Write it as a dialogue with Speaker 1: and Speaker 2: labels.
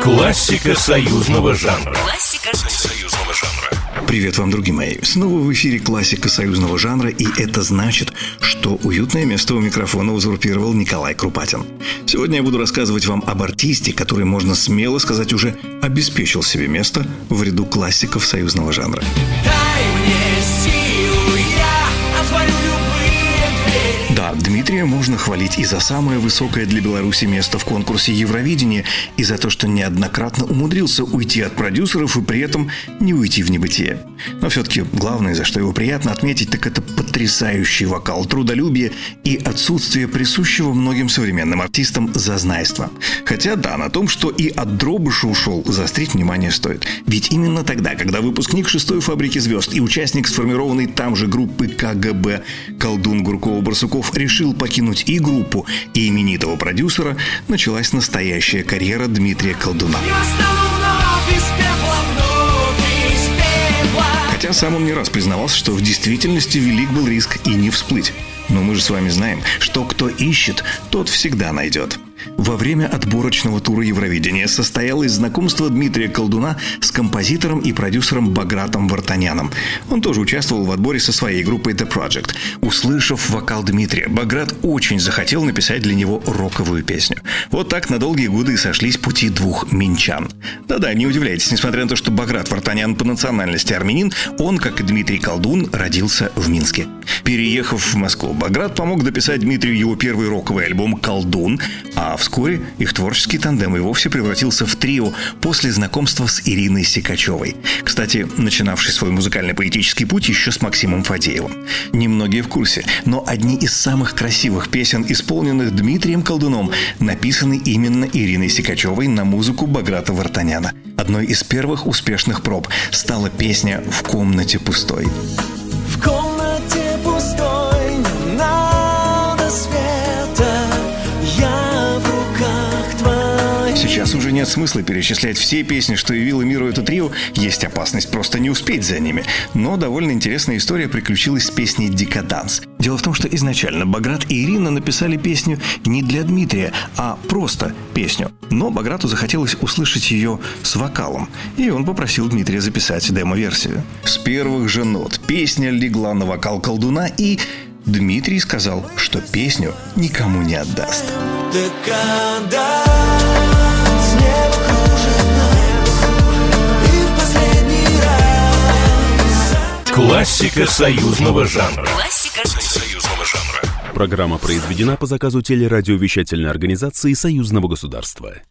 Speaker 1: Классика союзного жанра.
Speaker 2: Привет вам, друзья мои. Снова в эфире классика союзного жанра, и это значит, что уютное место у микрофона узурпировал Николай Крупатин. Сегодня я буду рассказывать вам об артисте, который, можно смело сказать, уже обеспечил себе место в ряду классиков союзного жанра.
Speaker 3: Дай мне силу, я отворю любые двери.
Speaker 2: Да, Дмитрия можно хвалить и за самое высокое для Беларуси место в конкурсе Евровидения, и за то, что неоднократно умудрился уйти от продюсеров и при этом не уйти в небытие. Но все-таки главное, за что его приятно отметить, так это потрясающий вокал, трудолюбие и отсутствие присущего многим современным артистам зазнайства. Хотя да, на том, что и от Дробыша ушел, заострить внимание стоит. Ведь именно тогда, когда выпускник 6-й «Фабрики звезд» и участник сформированной там же группы КГБ колдун Гуркова-Барсуков решил покинуть и группу, и именитого продюсера, началась настоящая карьера Дмитрия Колдуна. Хотя сам он не раз признавался, что в действительности велик был риск и не всплыть. Но мы же с вами знаем, что кто ищет, тот всегда найдет. Во время отборочного тура Евровидения состоялось знакомство Дмитрия Колдуна с композитором и продюсером Багратом Вартаняном. Он тоже участвовал в отборе со своей группой The Project. Услышав вокал Дмитрия, Баграт очень захотел написать для него роковую песню. Вот так на долгие годы и сошлись пути двух минчан. Да-да, не удивляйтесь, несмотря на то, что Баграт Вартанян по национальности армянин, он, как и Дмитрий Колдун, родился в Минске. Переехав в Москву, Баграт помог дописать Дмитрию его первый роковый альбом «Колдун», а вскоре их творческий тандем и вовсе превратился в трио после знакомства с Ириной Сикачевой. Кстати, начинавший свой музыкально-поэтический путь еще с Максимом Фадеевым. Немногие в курсе, но одни из самых красивых песен, исполненных Дмитрием Колдуном, написаны именно Ириной Сикачевой на музыку Баграта Вартаняна. Одной из первых успешных проб стала песня «В комнате пустой».
Speaker 3: В комнате пустой не надо света, я в руках твоих.
Speaker 2: Сейчас уже нет смысла перечислять все песни, что явило миру это трио, есть опасность просто не успеть за ними. Но довольно интересная история приключилась с песней «Декаданс». Дело в том, что изначально Баграт и Ирина написали песню не для Дмитрия, а просто песню. Но Баграту захотелось услышать ее с вокалом, и он попросил Дмитрия записать демо-версию. С первых же нот песня легла на вокал Колдуна, и Дмитрий сказал, что песню никому не отдаст.
Speaker 3: Декаданс, небо кружит нас, и в последний раз.
Speaker 1: Классика союзного жанра.
Speaker 4: Программа произведена по заказу телерадиовещательной организации Союзного государства.